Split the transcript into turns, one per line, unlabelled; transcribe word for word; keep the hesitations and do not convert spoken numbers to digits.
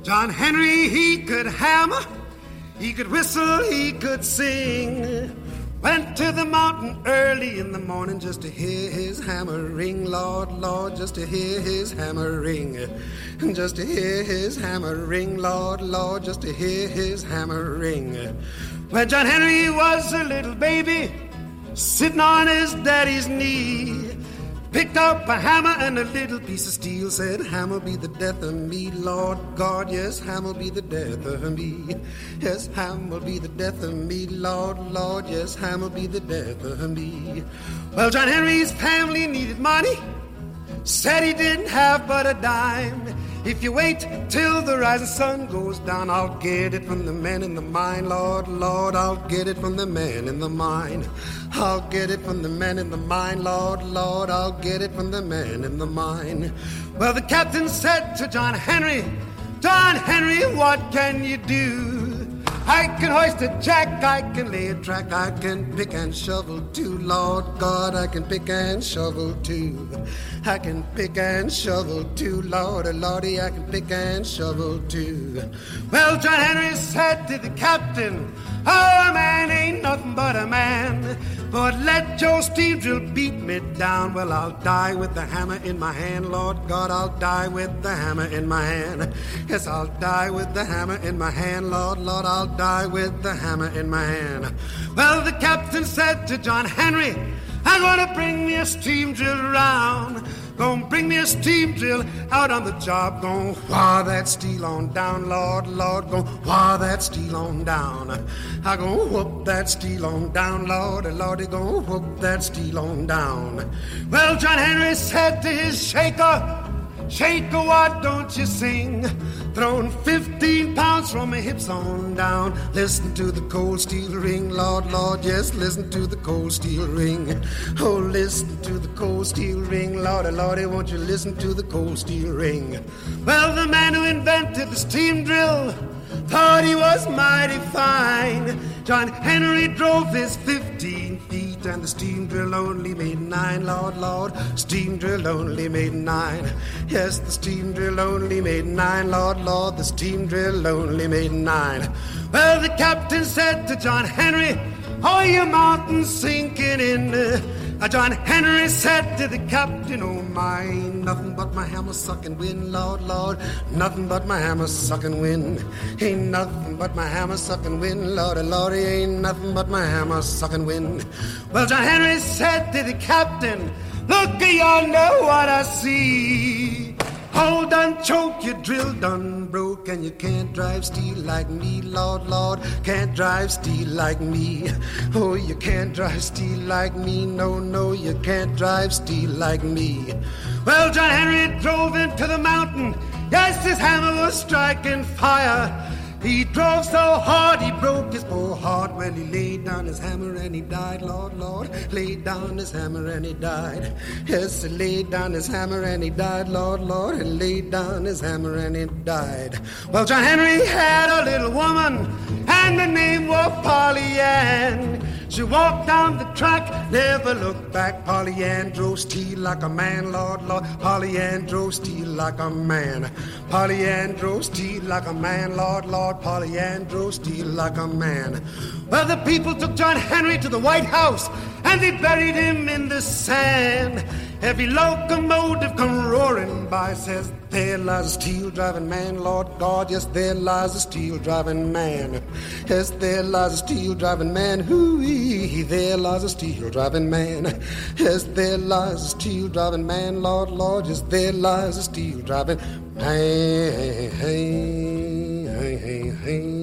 John Henry, he could hammer, he could whistle, he could sing. Went to the mountain early in the morning just to hear his hammer ring, Lord, Lord, just to hear his hammer ring. Just to hear his hammer ring, Lord, Lord, just to hear his hammer ring. When John Henry was a little baby, sitting on his daddy's knee, picked up a hammer and a little piece of steel, said, hammer be the death of me, Lord God, yes, hammer be the death of me. Yes, hammer be the death of me, Lord, Lord, yes, hammer be the death of me. Well, John Henry's family needed money, said he didn't have but a dime. If you wait till the rising sun goes down, I'll get it from the man in the mine, Lord, Lord, I'll get it from the man in the mine. I'll get it from the man in the mine, Lord, Lord, I'll get it from the man in the mine. Well, the captain said to John Henry, John Henry, what can you do? I can hoist a jack, I can lay a track, I can pick and shovel too, Lord God, I can pick and shovel too. I can pick and shovel too, Lordy, Lordy, I can pick and shovel too. Well, John Henry said to the captain, oh, a man ain't nothing but a man, but let your steam drill beat me down. Well, I'll die with the hammer in my hand, Lord God, I'll die with the hammer in my hand. Yes, I'll die with the hammer in my hand, Lord, Lord, I'll die with the hammer in my hand. Well, the captain said to John Henry, I'm gonna bring me a steam drill around. Gonna bring me a steam drill out on the job. Gonna wire that steel on down, Lord, Lord. Gonna wire that steel on down. I gonna whoop that steel on down, Lord, Lordy. Gonna whoop that steel on down. Well, John Henry said to his shaker, shaker, why don't you sing? Throwing fifteen pounds from my hips on down. Listen to the cold steel ring, Lord, Lord, yes, listen to the cold steel ring. Oh, listen to the cold steel ring, Lordy, Lordy, won't you listen to the cold steel ring? Well, the man who invented the steam drill thought he was mighty fine. John Henry drove his fifteen feet and the steam drill only made nine, Lord, Lord. Steam drill only made nine. Yes, the steam drill only made nine, Lord, Lord. The steam drill only made nine. Well, the captain said to John Henry, oh, your mountain's sinking in. Uh, John Henry said to the captain, oh my, nothing but my hammer sucking wind, Lord, Lord, nothing but my hammer sucking wind. Ain't nothing but my hammer sucking wind, Lordy, Lordy, ain't nothing but my hammer sucking wind. Well, John Henry said to the captain, look yonder what I see. Hole done choke, your drill done broke, and you can't drive steel like me, Lord, Lord, can't drive steel like me. Oh, you can't drive steel like me, no, no, you can't drive steel like me. Well, John Henry drove into the mountain, yes, his hammer was striking fire. He drove so hard he broke his poor heart. Well, he laid down his hammer and he died, Lord, Lord. Laid down his hammer and he died. Yes, he laid down his hammer and he died, Lord, Lord. He laid down his hammer and he died. Well, John Henry had a little woman and the name was Polly Ann. She walked down the track, never looked back. Polly Ann drove steel like a man, Lord, Lord. Polly Ann drove steel like a man. Polly Ann drove steel like a man, Lord, Lord. Polly Ann drove steel like a man. Well, the people took John Henry to the White House and they buried him in the sand. Every locomotive come roaring by, says, there lies a steel-driving man, Lord God, yes, there lies a steel-driving man. Yes, there lies a steel-driving man, hoo-wee, there lies a steel-driving man. Yes, there lies a steel-driving man, Lord, Lord, yes, there lies a steel-driving man. Hey, hey, hey, hey, hey.